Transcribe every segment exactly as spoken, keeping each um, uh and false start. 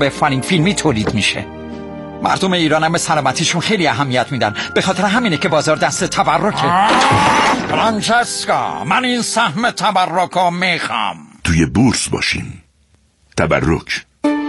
به فانینگ فیلمی تولید میشه. مردم ایران هم به سلامتیشون خیلی اهمیت میدن، به خاطر همینه که بازار دست تبرکه. فرانچسکا، من این سهم تبرکو میخوام. توی بورس باشیم. تبرک.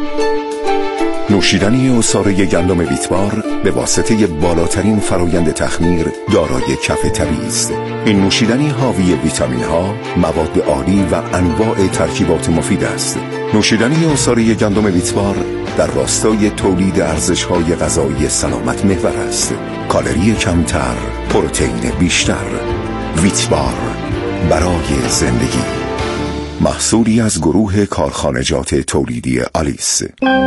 نوشیدنی عصاره گندم ویتبار به واسطه بالاترین فرایند تخمیر دارای کف طبیعی است. این نوشیدنی حاوی ویتامین ها، مواد عالی و انواع ترکیبات مفید است. نوشیدنی عصاره گندم ویتبار در راستای تولید ارزش های غذایی سلامت محور است. کالری کمتر، پروتئین بیشتر. ویتبار، برای زندگی. محصولی از گروه کارخانجات تولیدی آلیس.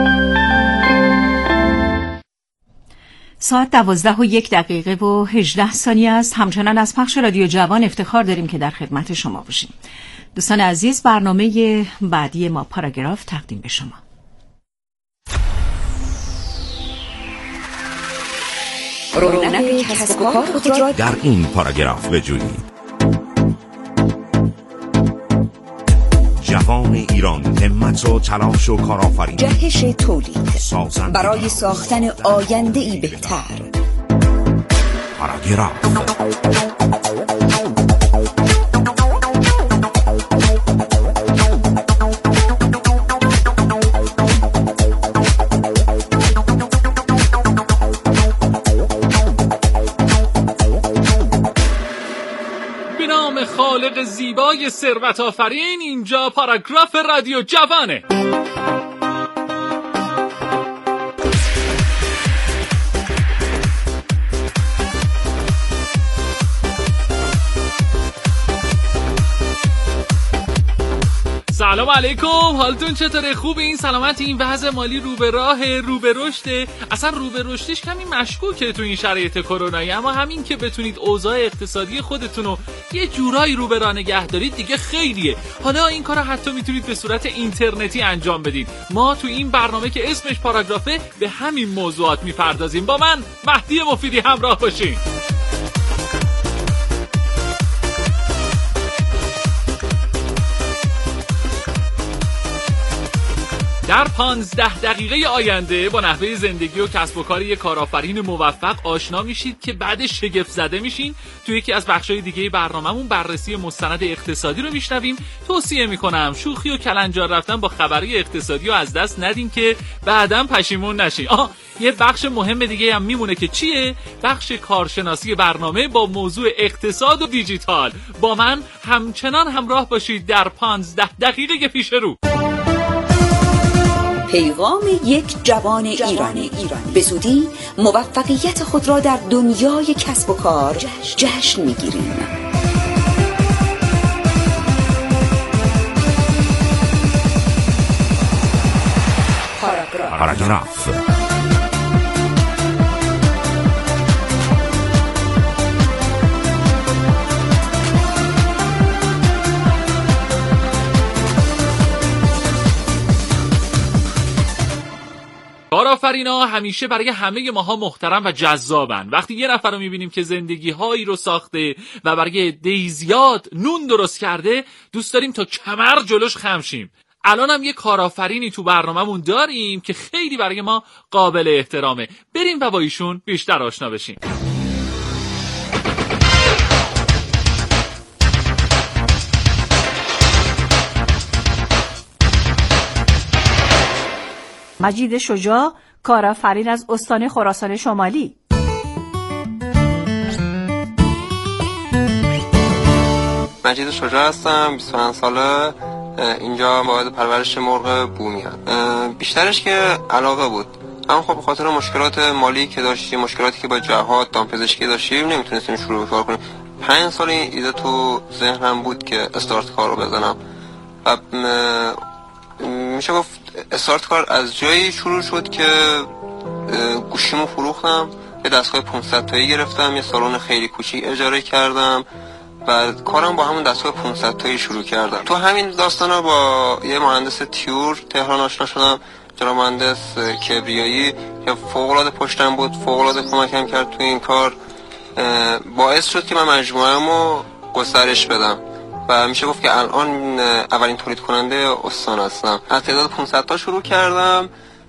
ساعت دوازده و یک دقیقه و هجده ثانیه است. همچنان از پخش رادیو جوان افتخار داریم که در خدمت شما باشیم. دوستان عزیز، برنامه بعدی ما پاراگراف تقدیم به شما. رونق کسب و کار خود را در این پاراگراف بجویید. جوان ایران، همت و تلاش و کارآفرینی، جهش تولید برای ساختن آینده ای بهتر. پاراگراف. خالق زیبای ثروت آفرین، اینجا پاراگراف رادیو جوانه. سلام علیکم، حالتون چطوره؟ خوب این سلامت؟ این وضع مالی رو به راه، رو به رشد. اصلا رو به رشدش کمی مشکوکه تو این شرایط کرونایی، اما همین که بتونید اوضاع اقتصادی خودتون رو یه جورایی رو به راه نگه دارید دیگه خیلیه. حالا این کارو حتی میتونید به صورت اینترنتی انجام بدید. ما تو این برنامه که اسمش پاراگرافه به همین موضوعات میپردازیم. با من مهدی مفیدی همراه باشین. در پانزده دقیقه آینده با نحوه زندگی و کسب و کار یک کارآفرین موفق آشنا میشید که بعد شگفت زده میشین. تو یکی از بخشای دیگه برنامه‌مون بررسی مستند اقتصادی رو میشنویم. توصیه میکنم شوخی و کلنجار رفتن با خبری اقتصادی رو از دست ندین که بعداً پشیمون نشین. آه یه بخش مهم دیگه هم میمونه که چیه؟ بخش کارشناسی برنامه با موضوع اقتصاد و دیجیتال. با من همچنان همراه باشید در پانزده دقیقه پیش رو. پیغام یک جوان ایرانی. به زودی موفقیت خود را در دنیای کسب و کار جشن میگیریم. پاراگراف. کارآفرینا همیشه برای همه ماها محترم و جذابن. وقتی یه نفر رو میبینیم که زندگی هایی رو ساخته و برای عده‌ای زیاد نون درست کرده، دوست داریم تا کمر جلوش خم شیم. الان هم یه کارآفرینی تو برنامه‌مون داریم که خیلی برای ما قابل احترامه. بریم و با ایشون بیشتر آشنا بشیم. مجید شجاع، کارآفرین از استان خراسان شمالی. مجید شجاع هستم، بیست و پنج ساله. اینجا مواد پرورش مرغ بومیان. بیشترش که علاقه بود، اما خب به خاطر مشکلات مالی که داشتیم، مشکلاتی که با جهاد دامپزشکی داشتیم، نمیتونستیم شروع کار کنیم. پنج سال این ایده تو ذهنم بود که استارت کار رو بزنم و میشه گفت استارت کار از جایی شروع شد که گوشیمو فروختم، یه دستگاه پانصد تایی گرفتم، یه سالن خیلی کوچیک اجاره کردم و کارم با همون دستگاه پانصد تایی شروع کردم. تو همین داستانا با یه مهندس تیور تهران آشنا شدم، جناب مهندس کبریایی که فوق‌العاده پشتم بود، فوق‌العاده کمکم کرد تو این کار. باعث شد که من مجموعه‌مو گسترش بدم و میشه گفت که الان اولین تولید کننده استان هستم. از تعداد پانصد تا شروع کردم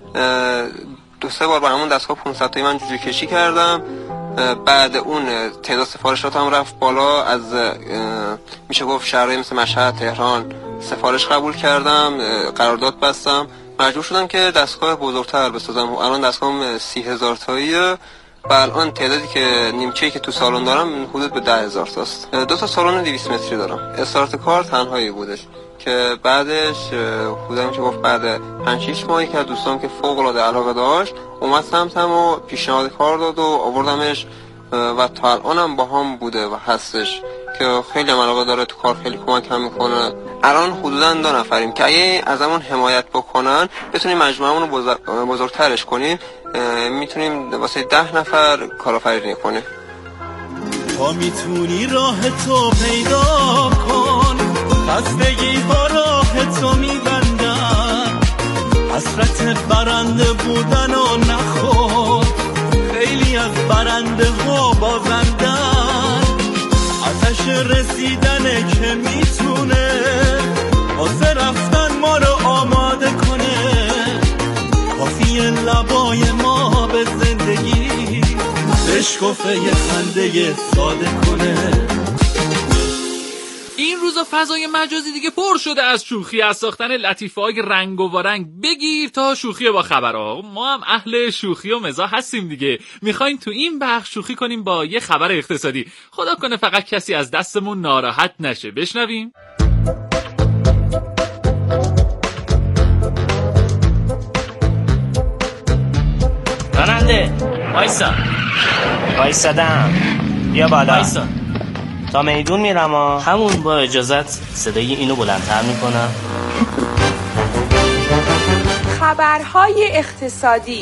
دو سه بار با همون دستگاه پانصد تایی من جوجه کشی کردم. بعد اون تعداد سفارشاتم رفت بالا، از میشه گفت شهرهای مثل مشهد، تهران سفارش قبول کردم، قرارداد بستم، مجبور شدم که دستگاه بزرگتر بسازم. الان دستگاهم سی هزار تاییه و الان تعدادی که نیمچه‌ای که تو سالن دارم حدود به ده هزار تاست. دو تا سالن دویست متری دارم. استارت کار تنهایی بودش که بعدش خودم که گفت بعد پنج شش ماهی که دوستان که فوق العاده علاقه داشت اومد سمتم و پیشنهاد کار داد و آوردمش و تا الانم با هم بوده و هستش که خیلی هم علاقه داره تو کار، خیلی کمک هم میکنه. الان حدودا دو نفریم که اگه ازمون حمایت بکنن بتونیم مجموعمون رو بزرگ... بزرگترش کنیم، میتونیم واسه ده نفر کارآفرینی کنیم. تا میتونی راه تو پیدا کن، خستگی ها راه تو میبندن، حسرت برنده بودن و نخور، خیلی از برنده ها بازندن، آتش رسیدنه که میتونه واسه رفتن ما رو آماده کنه، کافیه لبای ما به زندگی بشکفه یه خنده ساده کنه. این روزا فضای مجازی دیگه پر شده از شوخی، از ساختن لطیفه‌های رنگ و رنگ بگیر تا شوخی با خبرها. ما هم اهل شوخی و مزاح هستیم دیگه. میخوایم تو این بخش شوخی کنیم با یه خبر اقتصادی. خدا کنه فقط کسی از دستمون ناراحت نشه. بشنویم. راننده وایسا، وایسادم، بیا بالا، وایسا تا میدون میرم ها. همون با اجازت صدای اینو بلندتر میکنم. خبرهای اقتصادی.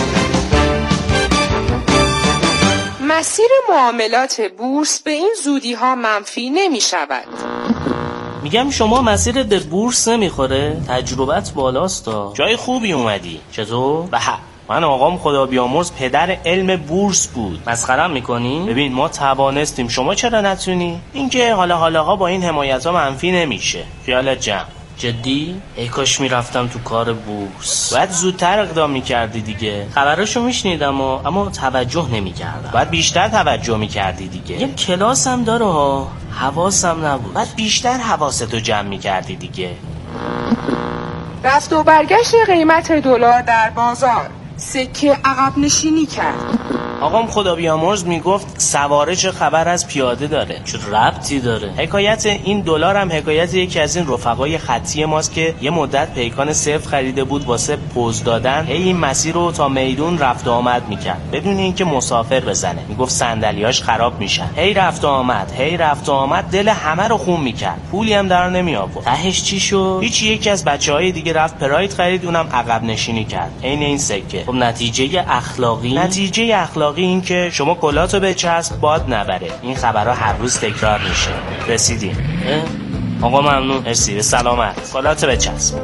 مسیر معاملات بورس به این زودی ها منفی نمی شود. میگم شما مسیرت به بورس نمیخوره؟ تجربت بالاست ها. جای خوبی اومدی. چطور؟ به من آقام خدا بیامرز پدر علم بورس بود. مسخرم میکنی؟ ببین ما توانستیم، شما چرا نتونی؟ اینکه حالا حالاها با این حمایت ها منفی نمیشه. خیالت جمع. جدی؟ ای کاش میرفتم تو کار بورس. باید زودتر اقدام میکردی دیگه. خبراشو میشنیدم و اما توجه نمیکردم. باید بیشتر توجه میکردی دیگه. یه کلاس هم داره ها، حواسم نبود. باید بیشتر حواستو جمع میکردی دیگه. رفت و برگشت قیمت دلار در بازار. سکه عقب نشینی کرد. آقام خدا بیامرز میگفت سواره چه خبر از پیاده داره. چه ربطی داره؟ حکایت این دلار هم حکایت یکی از این رفقای خطی ماست که یه مدت پیکان صفر خریده بود واسه پوز دادن. هی این مسیر رو تا میدون رفت و آمد میکرد بدون اینکه مسافر بزنه. میگفت صندلیاش خراب میشن. هی رفت و آمد، هی رفت و آمد، دل همه رو خون میکرد. پولی هم در نمی آورد. تهش چی شد؟ هیچ. یکی از بچهای دیگه رفت پراید خرید، اونم عقب نشینی کرد. عین این سکه. خب نتیجه اخلاقی نتیجه اخلاقی این که شما کلاتو بچسب باد نبره. این خبرها هر روز تکرار میشه. رسیدیم. آقا ممنون، مرسی، به سلامت. کلاتو بچسب.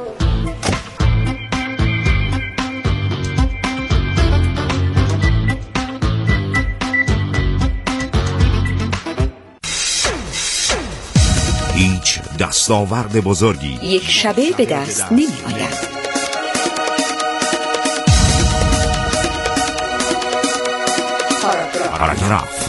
هیچ دستاورد بزرگی یک شبه به دست نمی آید. پاراگراف.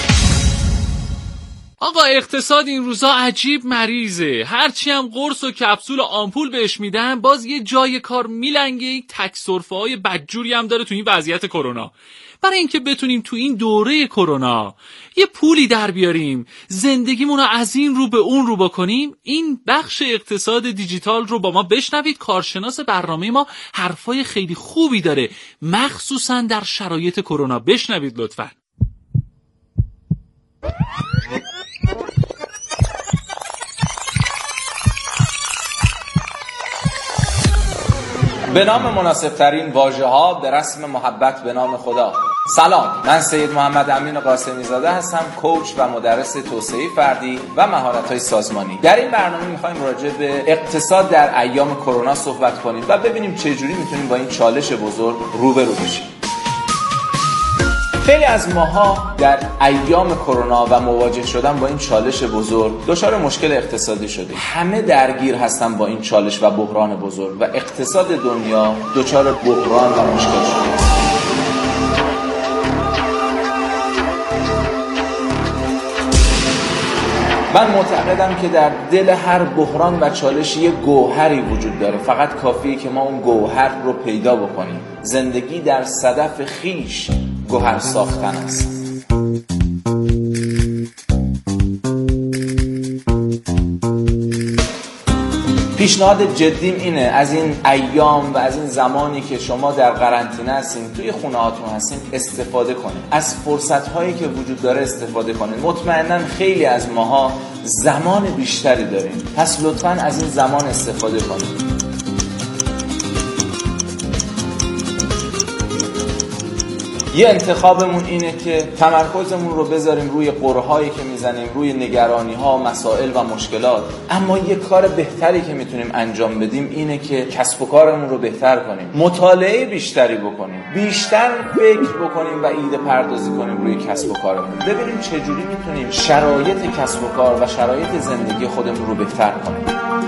آقا اقتصاد این روزا عجیب مریضه. هرچی هم قرص و کپسول و آمپول بهش میدن باز یه جای کار میلنگه. تک سرفه های بدجوری هم داره تو این وضعیت کرونا. برای اینکه بتونیم تو این دوره کرونا یه پولی در بیاریم، زندگیمون رو از این رو به اون رو بکنیم، این بخش اقتصاد دیجیتال رو با ما بشنوید. کارشناس برنامه ما حرفای خیلی خوبی داره، مخصوصا در شرایط کرونا. بشنوید لطفاً. به نام مناسب ترین واژه ها به رسم محبت به نام خدا. سلام، من سید محمد امین قاسمی زاده هستم، کوچ و مدرس توسعه فردی و مهارت های سازمانی. در این برنامه میخوایم راجع به اقتصاد در ایام کرونا صحبت کنیم و ببینیم چه جوری میتونیم با این چالش بزرگ روبرو بشیم. خیلی از ماها در ایام کرونا و مواجه شدن با این چالش بزرگ دچار مشکل اقتصادی شدیم. همه درگیر هستن با این چالش و بحران بزرگ و اقتصاد دنیا دچار بحران و مشکل شده. من معتقدم که در دل هر بحران و چالش یه گوهری وجود داره، فقط کافیه که ما اون گوهر رو پیدا بکنیم. زندگی در صدف خیش گوهر ساختن است. پیشنهاد جدیم اینه از این ایام و از این زمانی که شما در قرنطینه هستین، توی خونه هاتون هستین، استفاده کنید. از فرصت هایی که وجود داره استفاده کنید. مطمئناً خیلی از ماها زمان بیشتری داریم، پس لطفاً از این زمان استفاده کنید. یه انتخابمون اینه که تمرکزمون رو بذاریم روی قرهایی که میزنیم، روی نگرانی‌ها، مسائل و مشکلات. اما یه کار بهتری که میتونیم انجام بدیم اینه که کسب و کارمون رو بهتر کنیم، مطالعه بیشتری بکنیم، بیشتر فکر بکنیم و ایده پردازی کنیم روی کسب و کارمون. ببینیم چجوری میتونیم شرایط کسب و کار و شرایط زندگی خودمون رو بهتر کنیم.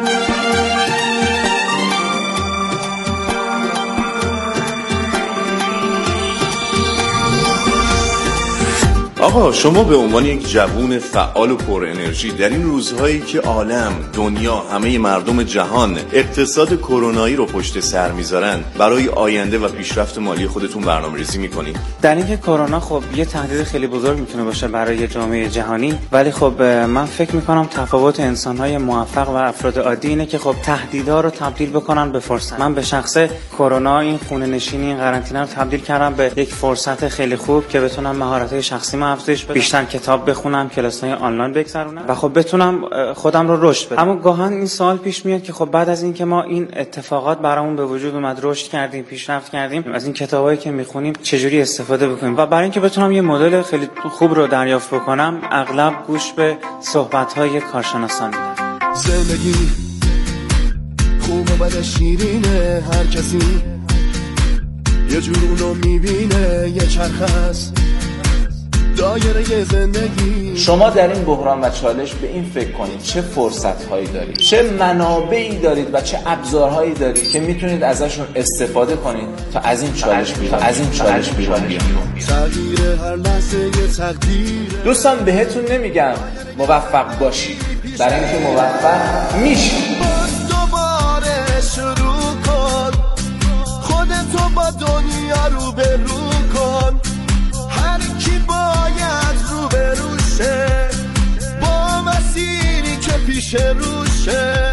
آقا شما به عنوان یک جوون فعال و پر انرژی در این روزهایی که عالم، دنیا، همه مردم جهان اقتصاد کرونایی رو پشت سر میذارن، برای آینده و پیشرفت مالی خودتون برنامه‌ریزی میکنید؟ در اینکه کرونا خب یه تهدید خیلی بزرگ میتونه باشه برای جامعه جهانی، ولی خب من فکر میکنم تفاوت انسان‌های موفق و افراد عادی اینه که خب تهدیدها رو تبدیل بکنن به فرصت. من به شخصه کرونا، این خونه نشینی، این قرنطینه رو تبدیل کردم به یک فرصت خیلی خوب که بتونم مهارت‌های شخصی افزایش بدم، بیشتر کتاب بخونم، کلاس‌های آنلاین بگذرونم و خب بتونم خودم رو رشد بدم. اما گاهن این سوال پیش میاد که خب بعد از اینکه ما این اتفاقات برامون به وجود اومد، رشد کردیم، پیشرفت کردیم، از این کتابایی که میخونیم چجوری استفاده بکنیم؟ و برای اینکه بتونم یه مدل خیلی خوب رو دریافت بکنم، اغلب گوش به صحبت‌های کارشناسان میدم. زندگی خوب و بد شیرینه، هر کسی یه جور اونو میبینه، یه چرخ هست دایره زندگی. شما در این بحران و چالش به این فکر کنید چه فرصت‌هایی دارید، چه منابعی دارید و چه ابزارهایی دارید که میتونید ازشون استفاده کنید تا از این چالش بیرون از این چالش بیرون بیاید. تغییر هر لحظه یه تقدیر. دوستان بهتون نمیگم موفق باشید، برای اینکه موفق میشید. باز دوباره شروع کن، خودتو با دنیا رو به رو کن. هر کی باید رو به روشه، با مسیری که پیش روشه.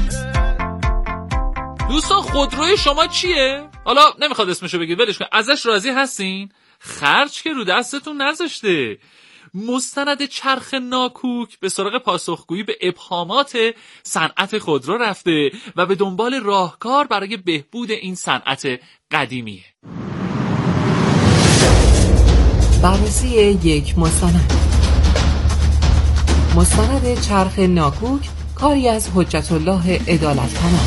دوستان خودروی شما چیه؟ حالا نمیخواد اسمشو بگید، ولش کن. ازش راضی هستین؟ خرج که رو دستتون نذاشته. مستند چرخ ناکوک به سراغ پاسخگویی به ابهامات صنعت خودرو رفته و به دنبال راهکار برای بهبود این صنعت قدیمیه. بررسی یک مستند. مستند چرخ ناکوک، کاری از حجت الله عدالتپناه.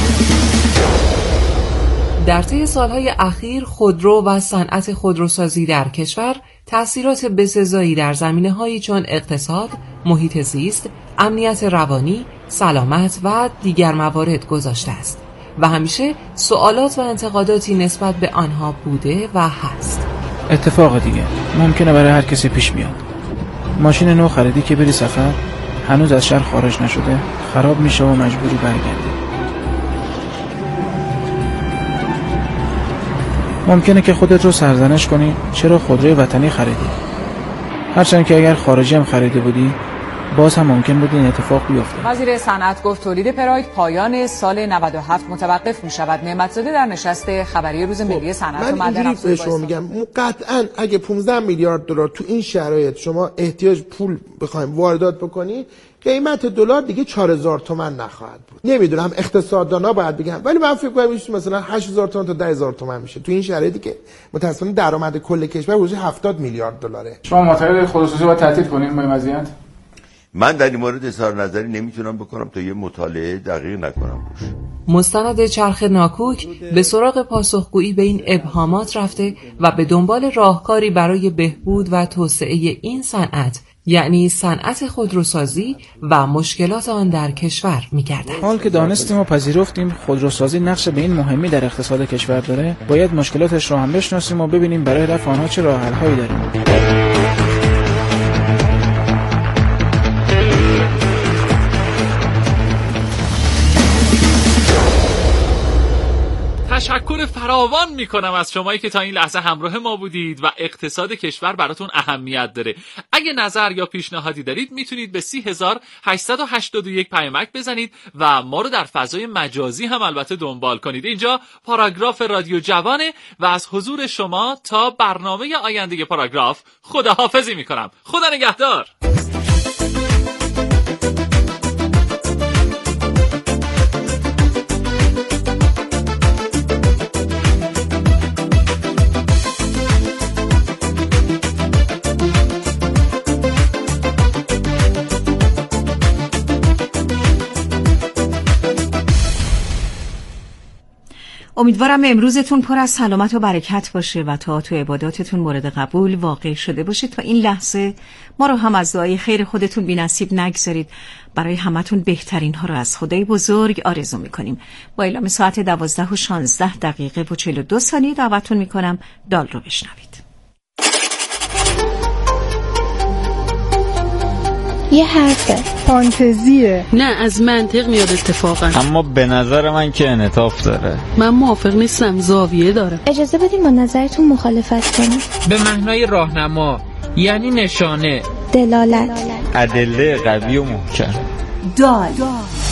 در طی سالهای اخیر خودرو و صنعت خودروسازی در کشور تأثیرات بسزایی در زمینه‌هایی چون اقتصاد، محیط زیست، امنیت روانی، سلامت و دیگر موارد گذاشته است و همیشه سوالات و انتقاداتی نسبت به آنها بوده و هست. اتفاق دیگه ممکنه برای هر کسی پیش بیاد. ماشین نو خریدی که بری سفر، هنوز از شهر خارج نشده، خراب میشه و مجبوری برگردی. ممکنه که خودت رو سرزنش کنی چرا خودروی وطنی خریدی، هرچند که اگر خارجی هم خریده بودی باز هم ممکن بود این اتفاق بیفته. وزیر صنعت گفت تولید پراید پایان سال نود و هفت متوقف می شود. نعمتزاده در نشست خبری روز ملی صنعت و معدن من شما میگم قطعا اگه پانزده میلیارد دلار تو این شرایط شما احتیاج پول بخوایم واردات بکنی، قیمت دلار دیگه چهار هزار تومان نخواهد بود. نمیدونم اقتصاددانا باید بگن، ولی من فکر کنم میشه مثلا هشت هزار تومان تا ده هزار تومان میشه تو این شرایطی که متأسفانه درآمد کل کشور حدود هفتاد میلیارد دلاره. شما معتقد خودروسازی رو تعطیل کنیم با این وضعیت؟ من در این مورد اظهار نظری نمیتونم بکنم تا یه مطالعه دقیق نکنم روش. مستند چرخ ناکوک به سراغ پاسخگویی به این ابهامات رفته و به دنبال راهکاری برای بهبود و توسعه این صنعت، یعنی صنعت خودروسازی و مشکلات آن در کشور می‌گردد. حال که دانستیم و پذیرفتیم خودروسازی نقش به این مهمی در اقتصاد کشور داره، باید مشکلاتش رو هم بشناسیم و ببینیم برای رفع آنها چه راه حل‌هایی داریم. تشکر فراوان میکنم از شمایی که تا این لحظه همراه ما بودید و اقتصاد کشور براتون اهمیت داره. اگه نظر یا پیشنهادی دارید میتونید به سی هزار هشتصد و هشتاد و یک پیامک بزنید و ما رو در فضای مجازی هم البته دنبال کنید. اینجا پاراگراف رادیو جوانه و از حضور شما تا برنامه آینده پاراگراف خداحافظی میکنم. خدا نگهدار. امیدوارم امروزتون پر از سلامت و برکت باشه و تا تو عباداتتون مورد قبول واقع شده باشه. تا این لحظه ما رو هم از دعای خیر خودتون بی نصیب نگذارید. برای همتون بهترین ها رو از خدای بزرگ آرزو میکنیم. با اعلام ساعت دوازده و شانزده دقیقه و چهل و دو ثانیه دعوتتون میکنم دال رو بشنوید. یه حرفه فانتزیه، نه از منطق میاد اتفاقا، اما به نظر من که انعطاف داره. من موافق نیستم، زاویه داره. اجازه بدین با نظرتون مخالفت کنم. به معنای راهنما، یعنی نشانه، دلالت، ادله قوی و محکم. دال, دال.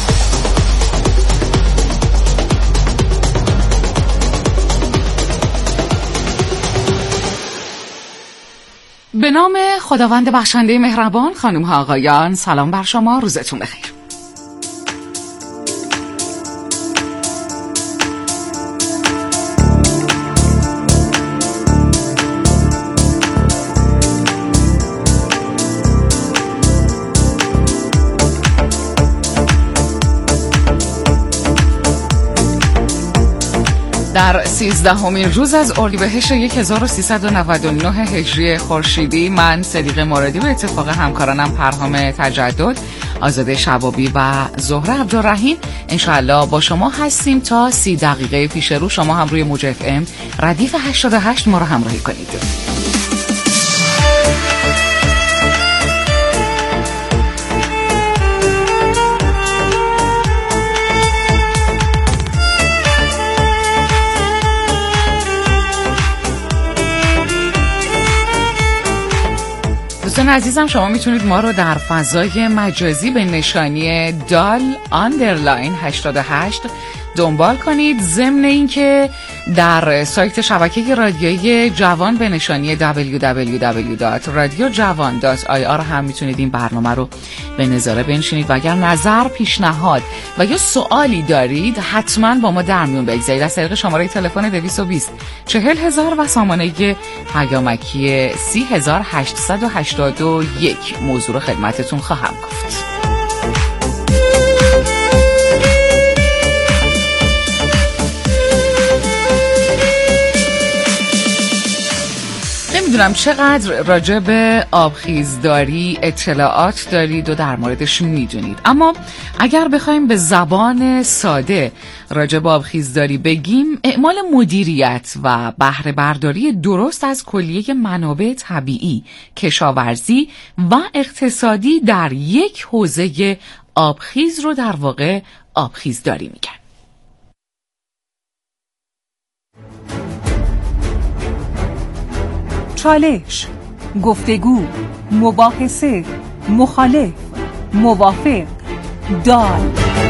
به نام خداوند بخشنده مهربان، خانم ها آقایان، سلام بر شما، روزتون بخیر. در سیزدهمین روز از اردیبهشت هزار و سیصد و نود و نه هجری خورشیدی، من صدیق مرادی به اتفاق همکارانم پرهام تجدد، آزاده شبابی و زهره عبدالرحیم انشاءالله با شما هستیم تا سی دقیقه پیش رو. شما هم روی موج اف ام ردیف هشتاد و هشت ما رو همراهی کنید. دوستان عزیزم، شما میتونید ما رو در فضای مجازی به نشانی دال آندرلاین هشتاد و هشت دنبال کنید. ضمن این که در سایت شبکه رادیویی جوان به نشانی دبلیو دبلیو دبلیو دات رادیو جوان دات آی آر هم میتونید این برنامه رو به نظاره بنشینید و اگر نظر، پیشنهاد و یا سوالی دارید حتما با ما در میون بگذارید. از طریق شماره تلفن دویست و بیست چهل هزار و سامانه پیامکی سی هزار هشتصد و هشتاد و یک موضوع رو خدمتتون خواهم گفت. نمیدونم چقدر راجع به آبخیزداری اطلاعات دارید و در موردش میدونید، اما اگر بخوایم به زبان ساده راجع به آبخیزداری بگیم، اعمال مدیریت و بهره برداری درست از کلیه منابع طبیعی، کشاورزی و اقتصادی در یک حوزه آبخیز رو در واقع آبخیزداری میگن. چالش، گفتگو، مباحثه، مخالف، موافق، دال.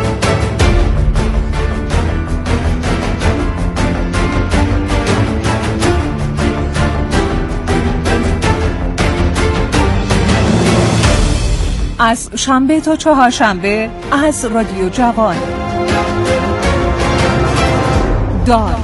از شنبه تا چهارشنبه از رادیو جوان. دال.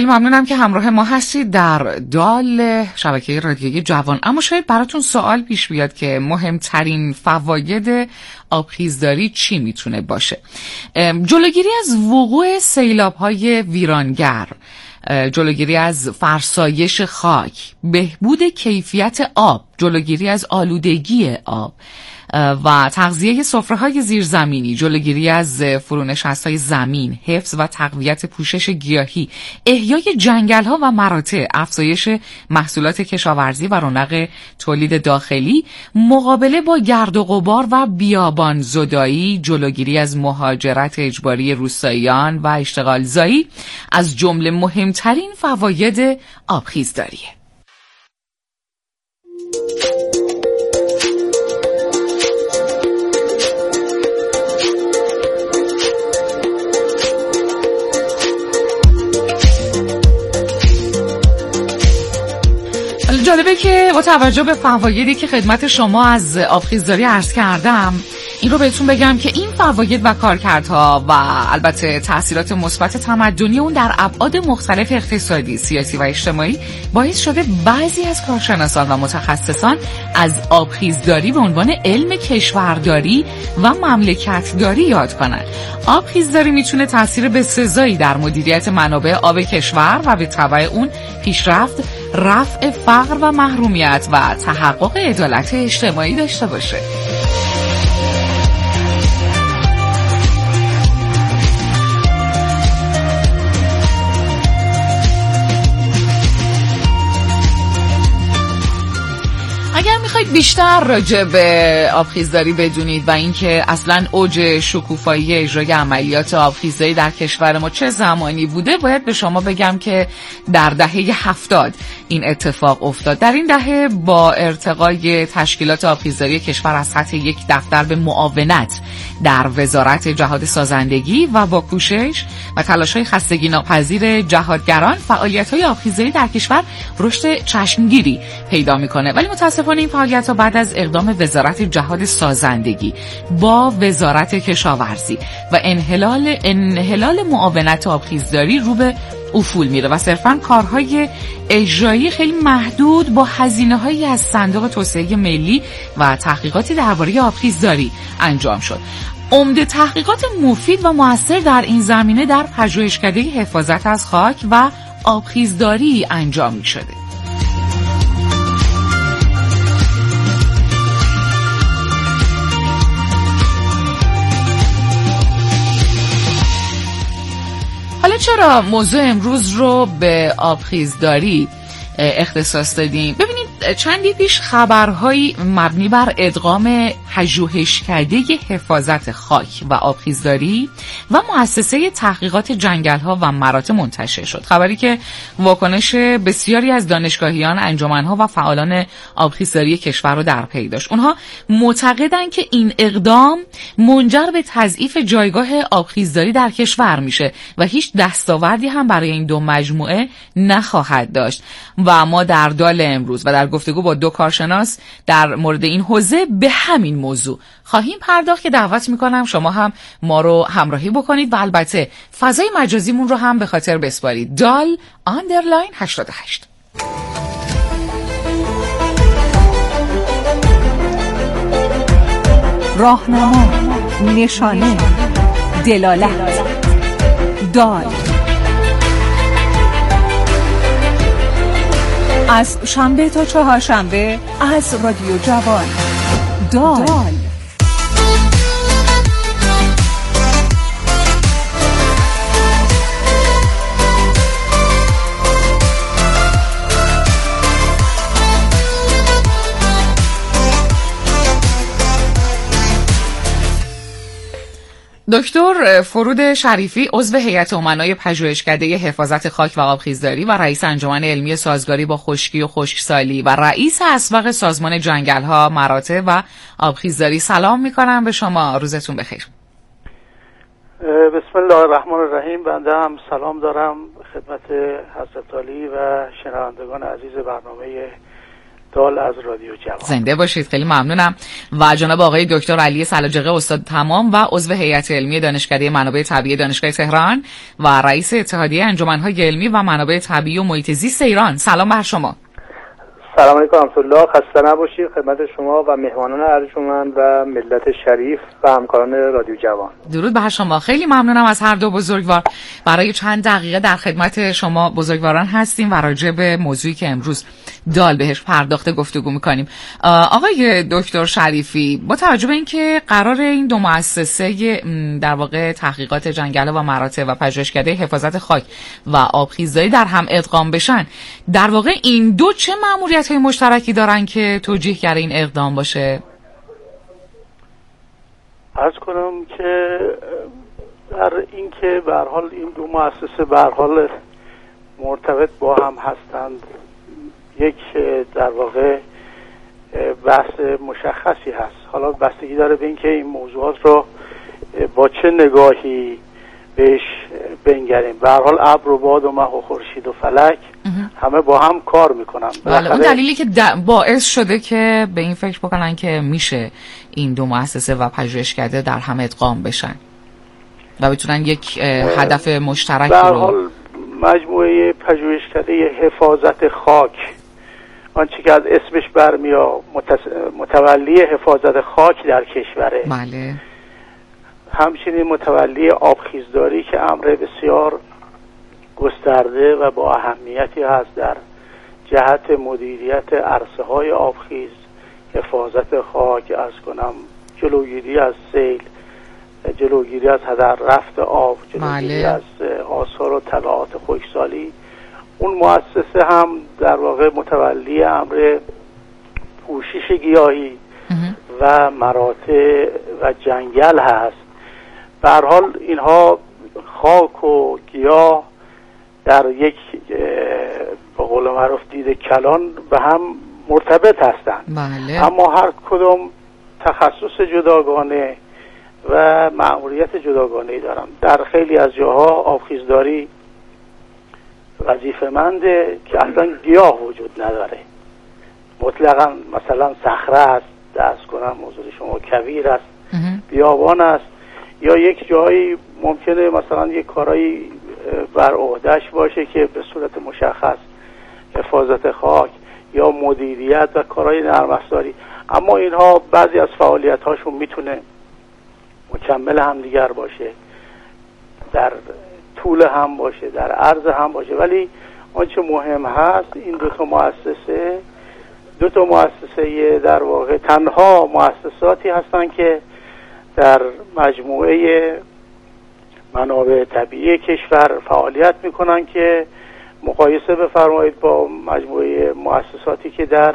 خیلی ممنونم که همراه ما هستید در دال شبکه رادیویی جوان. اما شاید براتون سوال پیش بیاد که مهمترین فواید آبخیزداری چی میتونه باشه؟ جلوگیری از وقوع سیلاب‌های ویرانگر، جلوگیری از فرسایش خاک، بهبود کیفیت آب، جلوگیری از آلودگی آب و تغذیه سفره‌های زیرزمینی، جلوگیری از فرونشست‌های زمین، حفظ و تقویت پوشش گیاهی، احیای جنگل‌ها و مراتع، افزایش محصولات کشاورزی و رونق تولید داخلی، مقابله با گرد و غبار و بیابان زدایی، جلوگیری از مهاجرت اجباری روستاییان و اشتغال زایی از جمله مهمترین فواید آبخیزداریه. جالبه که با توجه به فوایدی که خدمت شما از آبخیزداری عرض کردم، این رو بهتون بگم که این فواید و کارکردها و البته تأثیرات مثبت تمدنی اون در ابعاد مختلف اقتصادی، سیاسی و اجتماعی باعث شده بعضی از کارشناسان و متخصصان از آبخیزداری به عنوان علم کشورداری و مملکتداری یاد کنند. آبخیزداری میتونه تأثیر بسزایی در مدیریت منابع آب کشور و به تبع اون پیشرفت، رفع فقر و محرومیت و تحقق عدالت اجتماعی داشته باشه. اگر میخواید بیشتر راجع به آبخیزداری بدونید و اینکه اصلا اوج شکوفایی اجرای عملیات آبخیزداری در کشور ما چه زمانی بوده، باید به شما بگم که در دهه هفتاد این اتفاق افتاد. در این دهه با ارتقای تشکیلات آبخیزداری کشور از سطح یک دفتر به معاونت در وزارت جهاد سازندگی و با کوشش و تلاش‌های خستگی ناپذیر جهادگران، فعالیت‌های آبخیزداری در کشور رشد چشمگیری پیدا می‌کنه. ولی متأسفانه این فعالیت‌ها بعد از اقدام وزارت جهاد سازندگی با وزارت کشاورزی و انحلال انحلال معاونت آبخیزداری رو به افول میره و صرفاً کارهای اجرایی خیلی محدود با هزینه‌هایی از صندوق توسعه ملی و تحقیقاتی درباره آبخیزداری انجام شد. عمده تحقیقات مفید و مؤثر در این زمینه در پژوهشکده حفاظت از خاک و آبخیزداری انجام می‌شده. حالا چرا موضوع امروز رو به آبخیزداری اختصاص دادیم؟ ببینید چندی پیش خبرهایی مبنی بر ادغام پژوهشکده حفاظت خاک و آبخیزداری و مؤسسه تحقیقات جنگل‌ها و مراتع منتشر شد. خبری که واکنش بسیاری از دانشگاهیان، انجمن‌ها و فعالان آبخیزداری کشور رو در پی داشت. اونها معتقدن که این اقدام منجر به تضعیف جایگاه آبخیزداری در کشور میشه و هیچ دستاوردی هم برای این دو مجموعه نخواهد داشت. و ما در دال امروز و در گفتگو با دو کارشناس در مورد این حوزه به همین موضوع خواهیم پرداخت که دعوت میکنم شما هم ما رو همراهی بکنید و البته فضای مجازیمون رو هم به خاطر بسپارید. دال آندرلاین هشتاد و هشت. راهنما، نشانه، دلالت. دال از شنبه تا چهارشنبه از رادیو جوان. دال, دال. دکتر فرود شریفی، عضو هیئت امنای پژوهشکده حفاظت خاک و آبخیزداری و رئیس انجمن علمی سازگاری با خشکی و خشکسالی و رئیس اسبق سازمان جنگل‌ها، مراتع و آبخیزداری، سلام می‌کنم به شما. روزتون بخیر. بسم الله الرحمن الرحیم. بنده هم سلام دارم خدمت حضرت عالی و شنوندگان عزیز برنامه دال از رادیو جوان. زنده باشید، خیلی ممنونم. و جناب آقای دکتر علی سلاجقه، استاد تمام و عضو هیئت علمی دانشکده منابع طبیعی دانشگاه تهران و رئیس اتحادیه انجمن‌های علمی و منابع طبیعی و محیط زیست ایران. سلام بر شما. سلام علیکم رحمت الله، خسته نباشید. خدمت شما و مهمانان ارجمند و ملت شریف و همکاران رادیو جوان. درود بر شما. خیلی ممنونم از هر دو بزرگوار. برای چند دقیقه در خدمت شما بزرگواران هستیم و راجع به موضوعی که امروز دال بهش پرداخته گفتگو میکنیم. آقای دکتر شریفی، با توجه به اینکه قرار این دو مؤسسه در واقع تحقیقات جنگل و مراتع و پژوهشکده حفاظت خاک و آبخیزداری در هم ادغام بشن، در واقع این دو چه مأموریت‌های مشترکی دارن که توجیهگر این اقدام باشه؟ عرض کنم که در این که به هر حال این دو مؤسسه به هر حال مرتبط با هم هستند، یک در واقع بحث مشخصی هست. حالا بستگی داره به این که این موضوعات رو با چه نگاهی بهش بنگریم. به هر حال ابر و باد و مه و خورشید و فلک همه با هم کار میکنن. بله، اون دلیلی که باعث شده که به این فکر بکنن که میشه این دو مؤسسه و پژوهشکده در هم ادغام بشن و بتونن یک هدف مشترک رو. به هر حال مجموعه پژوهشکده حفاظت خاک، آنچه که از اسمش برمیاد متولی حفاظت خاک در کشوره. بله. همچنین متولی آبخیزداری که امر بسیار گسترده و با اهمیتی هست در جهت مدیریت عرصه های آبخیز، حفاظت خاک، از کنم جلوگیری از سیل، جلوگیری از هدر رفت آب، جلوگیری بله. از آثار و تبعات خشکسالی. اون مؤسسه هم در واقع متولی امر پوشش گیاهی و مراتع و جنگل هست. به هر حال اینها خاک و گیاه در یک به قول معروف دید کلان به هم مرتبط هستند. بله. اما هر کدام تخصص جداگانه و مأموریت جداگانه‌ای دارن. در خیلی از جاها آبخیزداری وظیفه‌منده که اصلا گیاه وجود نداره، مطلقاً مثلا صخره است، دست کنم موضوع شما کویر است، بیابان است، یا یک جایی ممکنه مثلا یک کارایی بر عهده‌اش باشه که به صورت مشخص حفاظت خاک یا مدیریت و کارهای نرم افزاری. اما اینها بعضی از فعالیت‌هاشون میتونه مکمل هم دیگر باشه، در طول هم باشه، در عرض هم باشه. ولی آنچه مهم هست این دو تا مؤسسه دو تا مؤسسه در واقع تنها مؤسساتی هستند که در مجموعه منابع طبیعی کشور فعالیت میکنن که مقایسه بفرمایید با مجموعه مؤسساتی که در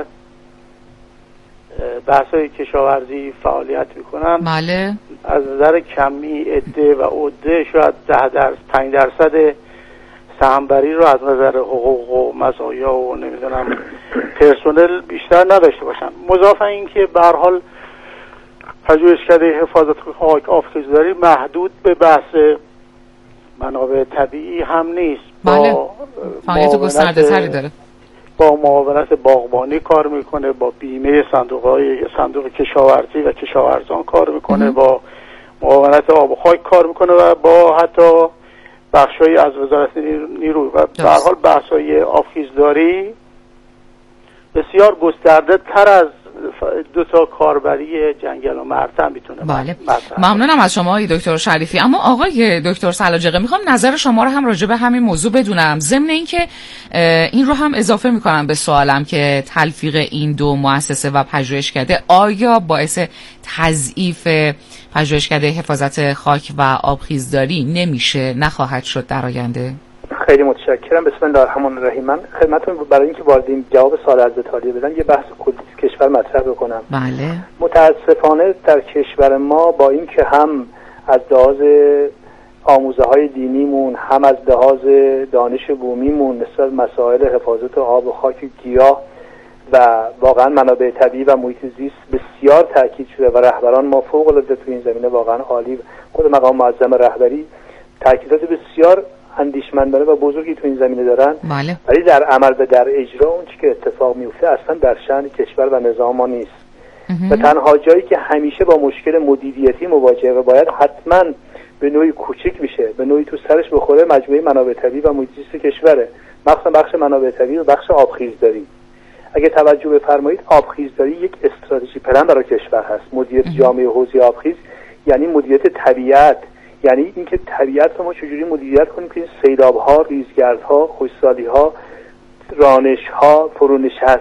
بحث‌های کشاورزی فعالیت میکنن. بله. از نظر کمی عده و عده شاید ده درصد پنج درصد سهمبری رو از نظر حقوق و مزایا و نمیدونم پرسنل بیشتر نداشته باشن. مضافاً این که به هر حال پژوهشکده حفاظت خاک آبخیزداری محدود به بحث منابع طبیعی هم نیست. بله. با فعالیت گسترده‌تری داره. با معاونت باغبانی کار میکنه، با بیمه صندوق‌های صندوق کشاورزی و کشاورزان کار میکنه، با معاونت آب و خاک کار میکنه و با حتی بخشایی از وزارت نیروی و به هر حال بحث‌های آبخیزداری بسیار گسترده تر از دو تا کاربری جنگل و مرتع میتونه. بله. ممنونم از شما آقای دکتر شریفی. اما آقای دکتر سلاجقه، میخوام نظر شما رو هم راجع به همین موضوع بدونم، ضمن اینکه این رو هم اضافه میکنم به سوالم که تلفیق این دو مؤسسه و پژوهشکده آیا باعث تضعیف پژوهشکده حفاظت خاک و آبخیزداری نمیشه، نخواهد شد در آینده؟ خیلی متشکرم. بسم الله الرحمن الرحیم. من خدمتتون برای اینکه وارد این جواب سوال از تالیه بدم یه بحث کلی کشور مطرح بکنم. بله. متاسفانه در کشور ما با اینکه هم از لحاظ آموزه های دینیمون هم از لحاظ دانش بومیمون نسبت مسائل حفاظت آب و خاک و گیاه و واقعا منابع طبیعی و محیط زیست بسیار تاکید شده و رهبران ما فوق العاده تو این زمینه واقعا عالی، خود مقام معظم رهبری تاکیدات بسیار اندیشمندانه و بزرگی تو این زمینه دارن، بله. ولی در عمل و در اجرا اون چی که اتفاق میفته اصلا در شأن کشور و نظام ما نیست. و تنها جایی که همیشه با مشکل مدیریتی مواجهه و باید حتما به نوعی کوچیک میشه، به نوعی تو سرش بخوره، مجموعه منابع طبیعی و محیط زیست کشوره، مخصوصا بخش منابع طبیعی و بخش آبخیزداری. اگه توجه بفرمایید، آبخیزداری یک استراتژی پلن برای کشور هست. مدیریت جامعه حوزه آبخیز یعنی مدیریت طبیعت، یعنی اینکه طبیعت رو ما چجوری مدیریت کنیم که سیلاب‌ها، ریزگردها، خشکسالی‌ها، رانش‌ها، فرونشست